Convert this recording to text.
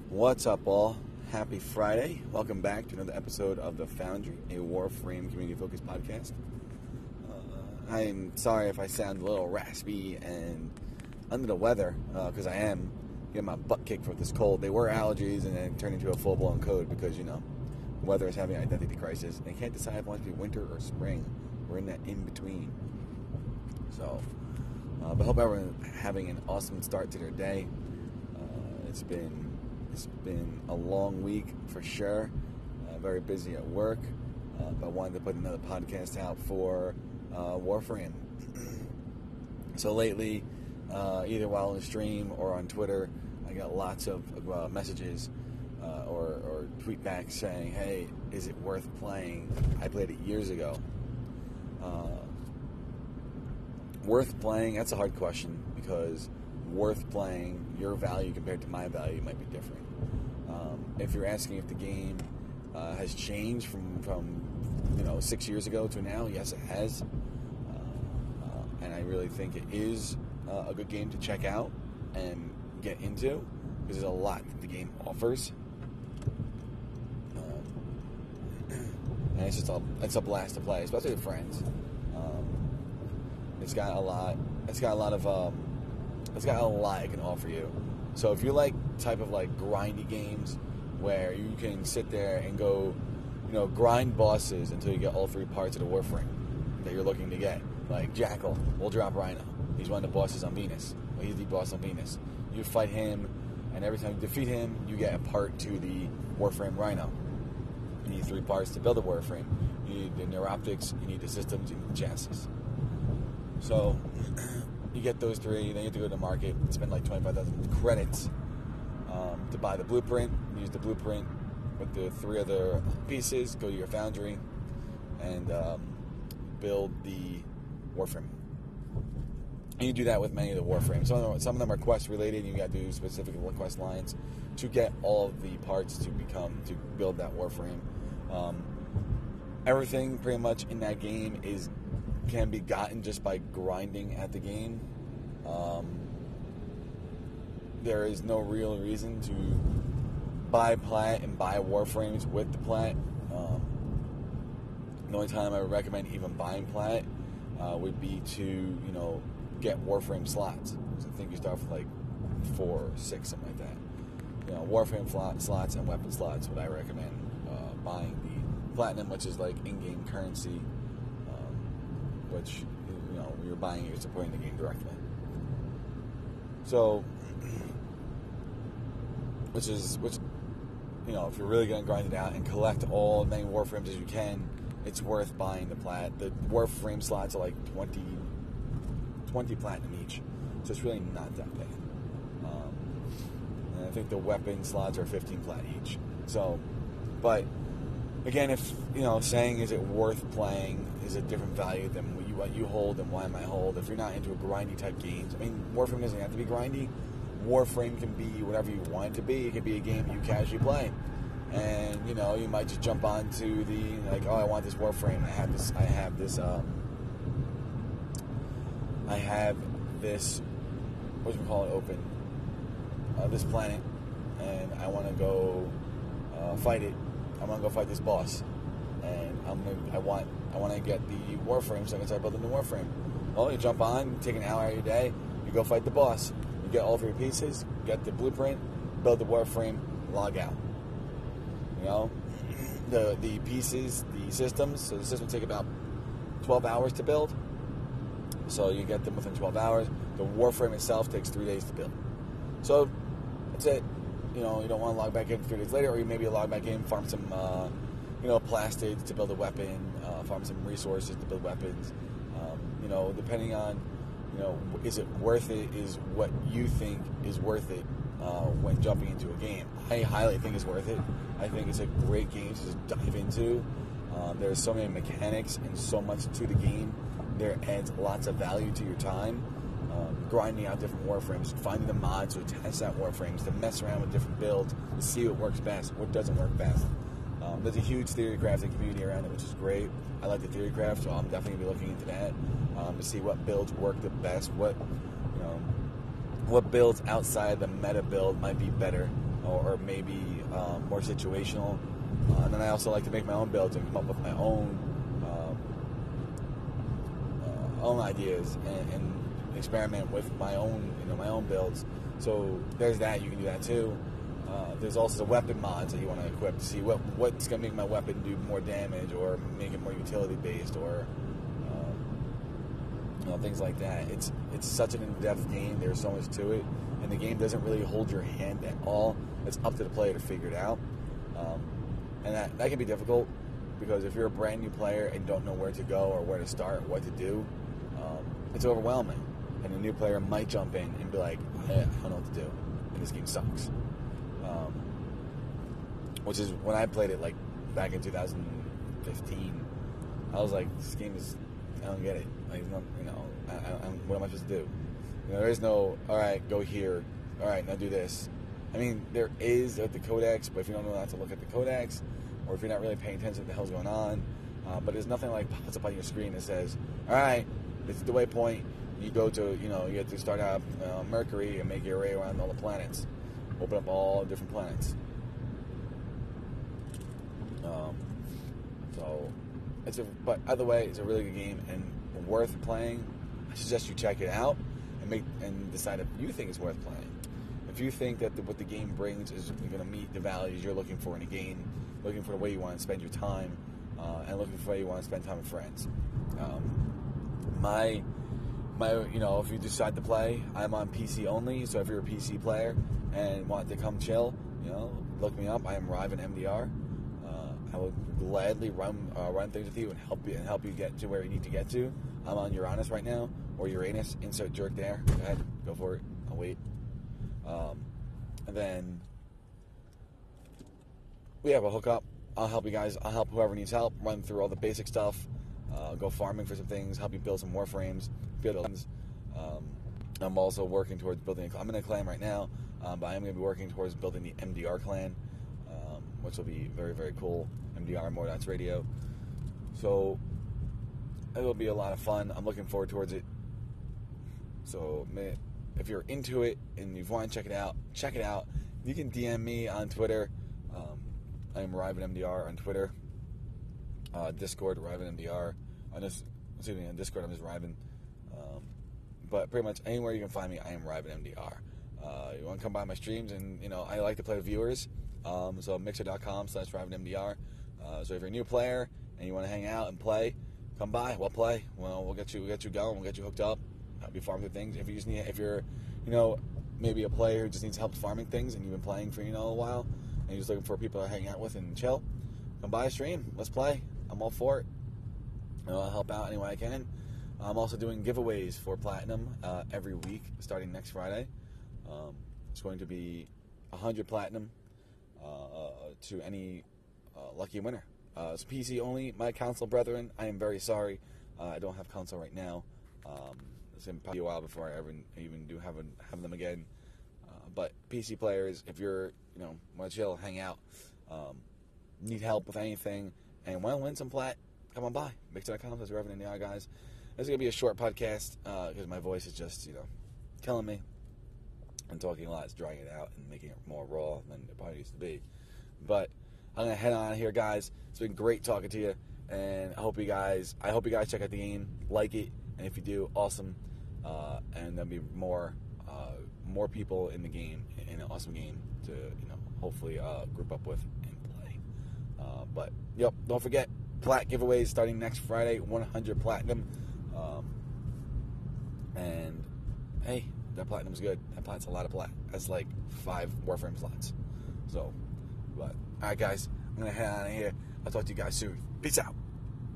What's up, all? Happy Friday. Welcome back to another episode of The Foundry, a Warframe community-focused podcast. I'm sorry if I sound a little raspy and under the weather, because I am getting my butt kicked with this cold. They were allergies, and then it turned into a full-blown cold because, weather is having an identity crisis. They can't decide if it wants to be winter or spring. We're in that in-between. So, but hope everyone's having an awesome start to their day. It's been a long week for sure. Very busy at work, but I wanted to put another podcast out for Warframe. So lately, either while on the stream or on Twitter, I got lots of messages or tweet back saying, "Hey, is it worth playing? I played it years ago." Worth playing? That's a hard question because worth playing, your value compared to my value might be different. If you're asking if the game has changed from 6 years ago to now, yes, it has. And I really think it is a good game to check out and get into because there's a lot that the game offers. And it's a blast to play, especially with friends. It's got a lot it can offer you. So if you like type of grindy games where you can sit there and go, grind bosses until you get all three parts of the Warframe that you're looking to get. Like Jackal will drop Rhino. He's one of the bosses on Venus. Well, he's the boss on Venus. You fight him, and every time you defeat him, you get a part to the Warframe Rhino. You need 3 parts to build a Warframe. You need the neuroptics, you need the systems, you need the chassis. So you get those 3, then you have to go to the market and spend 25,000 credits to buy the blueprint. Use the blueprint with the 3 other pieces, go to your foundry, and build the Warframe. And you do that with many of the Warframes. Some of them are quest related. You got to do specific quest lines to get all of the parts to build that Warframe. Everything pretty much in that game can be gotten just by grinding at the game. There is no real reason to buy plat and buy Warframes with the plat. The only time I would recommend even buying plat would be to get Warframe slots. So I think you start with 4 or 6, something like that. Warframe slots and weapon slots would I recommend buying the platinum, which is in-game currency, which you're buying it, you're supporting the game directly. So, which if you're really going to grind it out and collect all as many Warframes as you can, it's worth buying the plat. The Warframe slots are 20 platinum each, so it's really not that bad. And I think the weapon slots are 15 plat each. So, but again, if saying is it worth playing is a different value than what you hold and why I might hold. If you're not into a grindy type games, Warframe doesn't have to be grindy. Warframe can be whatever you want it to be. It could be a game you casually play, and you might just jump onto the I want this Warframe. I have this open this planet, and I want to go fight it. I want to go fight this boss, and I want to get the Warframe so I can start building the Warframe. Well, you jump on, take an hour out of your day, you go fight the boss. You get all 3 pieces, get the blueprint, build the Warframe, log out. The pieces, the systems. So the systems take about 12 hours to build. So you get them within 12 hours. The Warframe itself takes 3 days to build. So that's it. You don't want to log back in 3 days later, or you maybe log back in, farm some, plastids to build a weapon, farm some resources to build weapons. Depending on, is it worth it? Is what you think is worth it when jumping into a game? I highly think it's worth it. I think it's a great game to just dive into. There's so many mechanics and so much to the game. There adds lots of value to your time. Grinding out different Warframes, finding the mods to test out Warframes, to mess around with different builds, to see what works best, what doesn't work best. There's a huge theory crafting community around it, which is great. I like the theory craft, so I'm definitely going to be looking into that to see what builds work the best, what what builds outside the meta build might be better, or maybe more situational. And then I also like to make my own builds and come up with my own ideas and experiment with my own builds. So there's that. You can do that too. There's also the weapon mods that you want to equip to see what's going to make my weapon do more damage, or make it more utility based, or things like that. It's such an in-depth game. There's so much to it, and the game doesn't really hold your hand at all. It's up to the player to figure it out, and that can be difficult, because if you're a brand new player and don't know where to go or where to start, what to do, it's overwhelming. And a new player might jump in and be like, I don't know what to do, and this game sucks. Which is when I played it, like back in 2015. I was like, this game is, I don't get it. Like, what am I supposed to do? There is no, all right, go here. All right, now do this. I mean, there is at the codex, but if you don't know how to look at the codex, or if you're not really paying attention to what the hell's going on, but there's nothing like pops up on your screen that says, all right, this is the waypoint. You go to, you have to start out Mercury and make your way around all the planets. Open up all different planets. But either way, it's a really good game and worth playing. I suggest you check it out and decide if you think it's worth playing. If you think that what the game brings is going to meet the values you're looking for in a game, looking for the way you want to spend your time, and looking for the way you want to spend time with friends. If you decide to play, I'm on PC only. So if you're a PC player and want to come chill, look me up. I am Ryven MDR. I will gladly run things with you and help you get to where you need to get to. I'm on Uranus right now, or Uranus. Insert jerk there. Go ahead, go for it. I'll wait. And then we have a hookup. I'll help you guys. I'll help whoever needs help. Run through all the basic stuff. Go farming for some things. Help you build some warframes. I'm also working towards building. I'm in a clan right now, but I'm going to be working towards building the MDR clan, which will be very, very cool. MDR, Mordaunt's Radio. So it will be a lot of fun. I'm looking forward towards it. So if you're into it and you want to check it out, check it out. You can DM me on Twitter. I am Ryven MDR on Twitter. Discord, Ryven MDR. On Discord, I'm just Ryven. But pretty much anywhere you can find me, I am Ryven MDR. You want to come by my streams, and I like to play with viewers. So mixer.com/RyvenMDR. So if you're a new player and you want to hang out and play, come by. We'll play. Well, we'll get you going. We'll get you hooked up. Help you farm through things. If you're maybe a player who just needs help farming things, and you've been playing for a while, and you're just looking for people to hang out with and chill, come by a stream. Let's play. I'm all for it. I'll help out any way I can. I'm also doing giveaways for Platinum every week, starting next Friday. It's going to be 100 Platinum to any lucky winner. It's PC only. My console brethren, I am very sorry. I don't have console right now. It's going to be a while before I ever even do have them again. But PC players, if you're, want to chill, hang out, need help with anything, and want to win some plat, come on by. Mixer.com, that's Reverend in the Eye, guys. This is going to be a short podcast because my voice is just, killing me. And talking a lot is drying it out and making it more raw than it probably used to be. But I'm going to head on here, guys. It's been great talking to you. And I hope you guys check out the game, like it. And if you do, awesome. And there'll be more people in the game, in an awesome game to, hopefully group up with and play. But, don't forget, plat giveaways starting next Friday, 100 Platinum. And, hey, that Platinum's good. That plat's a lot of plat. That's like 5 Warframe slots. So, but, alright guys, I'm going to head out of here. I'll talk to you guys soon. Peace out.